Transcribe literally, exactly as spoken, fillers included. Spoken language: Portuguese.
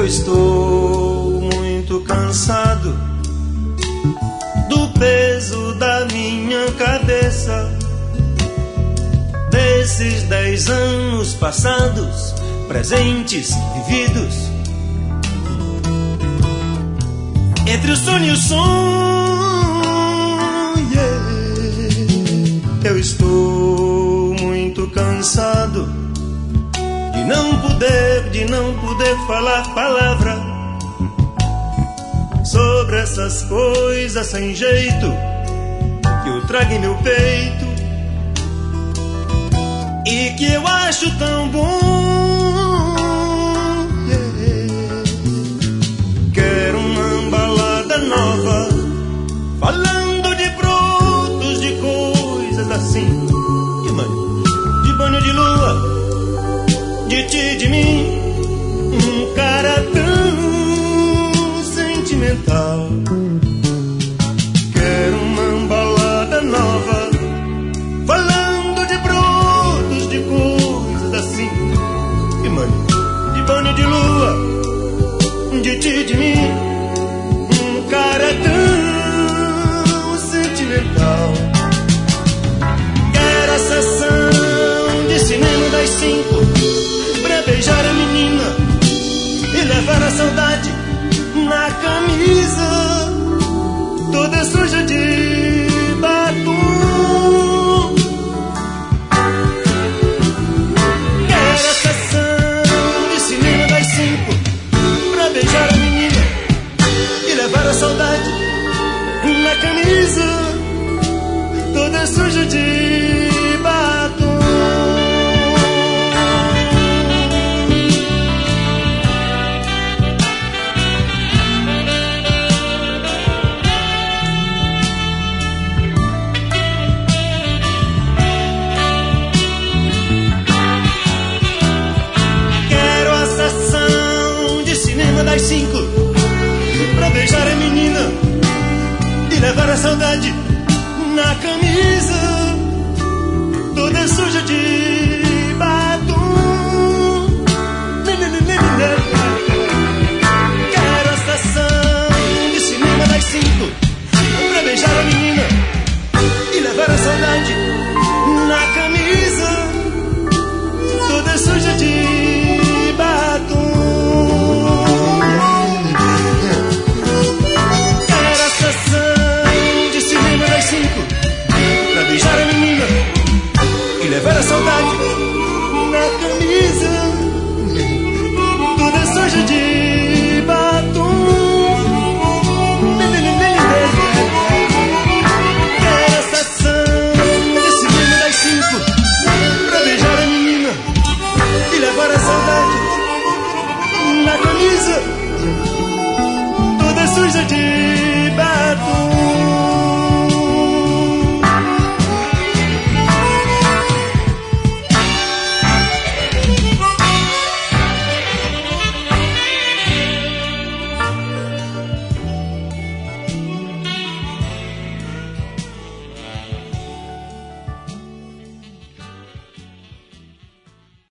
Eu estou muito cansado do peso da minha cabeça, desses dez anos passados, presentes, vividos, entre o sonho e o sonho. Yeah. Eu estou muito cansado de não poder, de não poder falar palavra sobre essas coisas sem jeito que eu trago em meu peito e que eu acho tão bom. Yeah. Quero uma balada nova, falando de brotos, de coisas assim, de banho, de banho de lua, de ti, de mim, um cara tão sentimental. Quero uma balada nova, falando de brotos, de coisas assim, de banho, de banho de lua, de ti, de mim, um cara tão sentimental. Quero a sessão de cinema das cinco, pra beijar a menina e levar a saudade na camisa, toda suja de batom. Quero a sessão de cinema das cinco, pra beijar a menina e levar a saudade na camisa, toda suja de batom. Das cinco, pra beijar a menina e levar a saudade na camisa, toda suja de batom. Quero a estação de cinema das cinco, pra beijar a menina e levar a saudade na camisa, toda suja de batom. Pra beijar a menina e levar a saudade